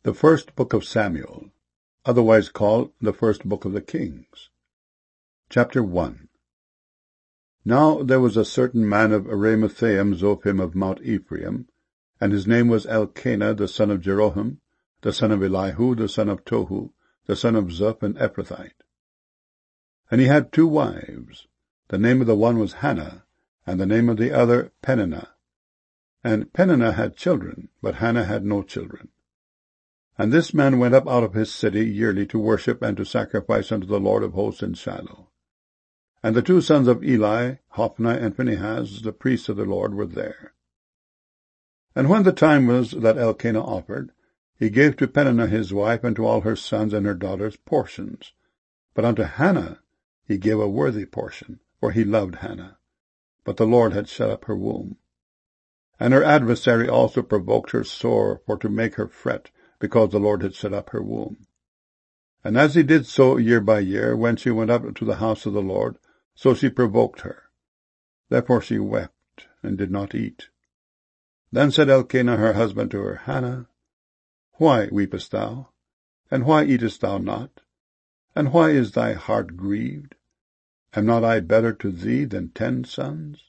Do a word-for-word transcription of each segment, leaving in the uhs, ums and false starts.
The First Book of Samuel, otherwise called the First Book of the Kings. Chapter one. Now there was a certain man of Ramathaim Zophim of Mount Ephraim, and his name was Elkanah the son of Jeroham, the son of Elihu, the son of Tohu, the son of Zuph, an Ephrathite. And he had two wives. The name of the one was Hannah, and the name of the other Peninnah. And Peninnah had children, but Hannah had no children. And this man went up out of his city yearly to worship and to sacrifice unto the Lord of hosts in Shiloh. And the two sons of Eli, Hophni and Phinehas, the priests of the Lord, were there. And when the time was that Elkanah offered, he gave to Peninnah his wife and to all her sons and her daughters portions. But unto Hannah he gave a worthy portion, for he loved Hannah. But the Lord had shut up her womb. And her adversary also provoked her sore, for to make her fret, because the Lord had shut up her womb. And as he did so year by year, when she went up to the house of the Lord, so she provoked her. Therefore she wept, and did not eat. Then said Elkanah her husband to her, Hannah, why weepest thou? And why eatest thou not? And why is thy heart grieved? Am not I better to thee than ten sons?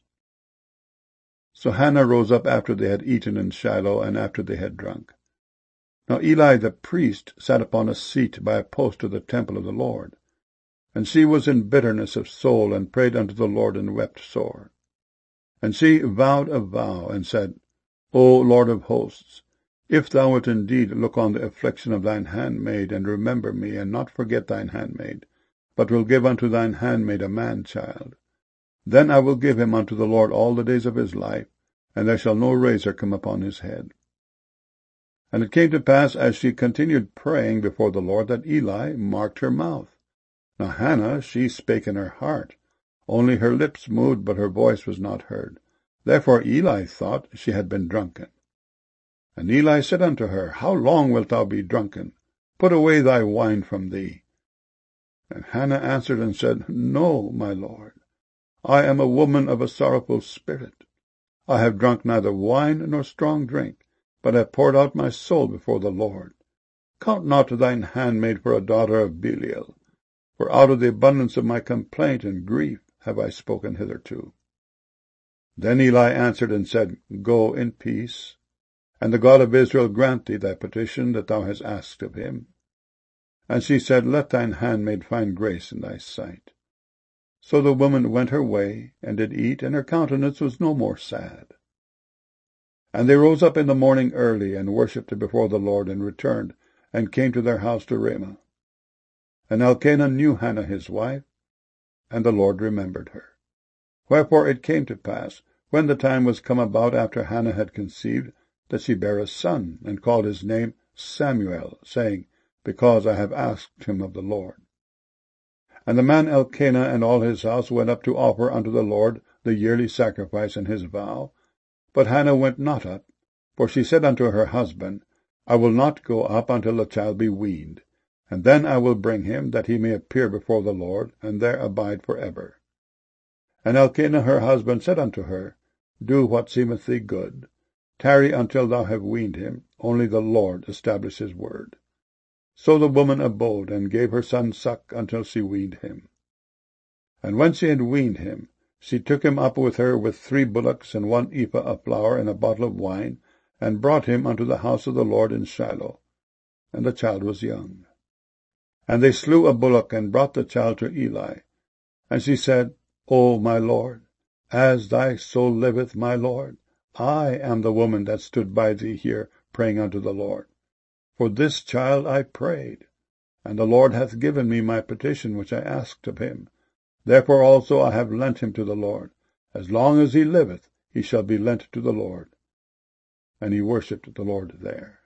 So Hannah rose up after they had eaten in Shiloh, and after they had drunk. Now Eli the priest sat upon a seat by a post of the temple of the Lord. And she was in bitterness of soul, and prayed unto the Lord, and wept sore. And she vowed a vow, and said, O Lord of hosts, if thou wilt indeed look on the affliction of thine handmaid, and remember me, and not forget thine handmaid, but will give unto thine handmaid a man-child, then I will give him unto the Lord all the days of his life, and there shall no razor come upon his head. And it came to pass, as she continued praying before the Lord, that Eli marked her mouth. Now Hannah, she spake in her heart. Only her lips moved, but her voice was not heard. Therefore Eli thought she had been drunken. And Eli said unto her, How long wilt thou be drunken? Put away thy wine from thee. And Hannah answered and said, No, my Lord. I am a woman of a sorrowful spirit. I have drunk neither wine nor strong drink, but have poured out my soul before the Lord. Count not thine handmaid for a daughter of Belial, for out of the abundance of my complaint and grief have I spoken hitherto. Then Eli answered and said, Go in peace, and the God of Israel grant thee thy petition that thou hast asked of him. And she said, Let thine handmaid find grace in thy sight. So the woman went her way, and did eat, and her countenance was no more sad. And they rose up in the morning early, and worshipped before the Lord, and returned, and came to their house to Ramah. And Elkanah knew Hannah his wife, and the Lord remembered her. Wherefore it came to pass, when the time was come about after Hannah had conceived, that she bare a son, and called his name Samuel, saying, Because I have asked him of the Lord. And the man Elkanah and all his house went up to offer unto the Lord the yearly sacrifice and his vow. But Hannah went not up, for she said unto her husband, I will not go up until the child be weaned, and then I will bring him, that he may appear before the Lord, and there abide for ever. And Elkanah her husband said unto her, Do what seemeth thee good. Tarry until thou have weaned him, only the Lord establish his word. So the woman abode, and gave her son suck until she weaned him. And when she had weaned him, she took him up with her with three bullocks and one ephah of flour and a bottle of wine, and brought him unto the house of the Lord in Shiloh. And the child was young. And they slew a bullock, and brought the child to Eli. And she said, O my Lord, as thy soul liveth, my Lord, I am the woman that stood by thee here, praying unto the Lord. For this child I prayed, and the Lord hath given me my petition which I asked of him. Therefore also I have lent him to the Lord. As long as he liveth, he shall be lent to the Lord. And he worshipped the Lord there.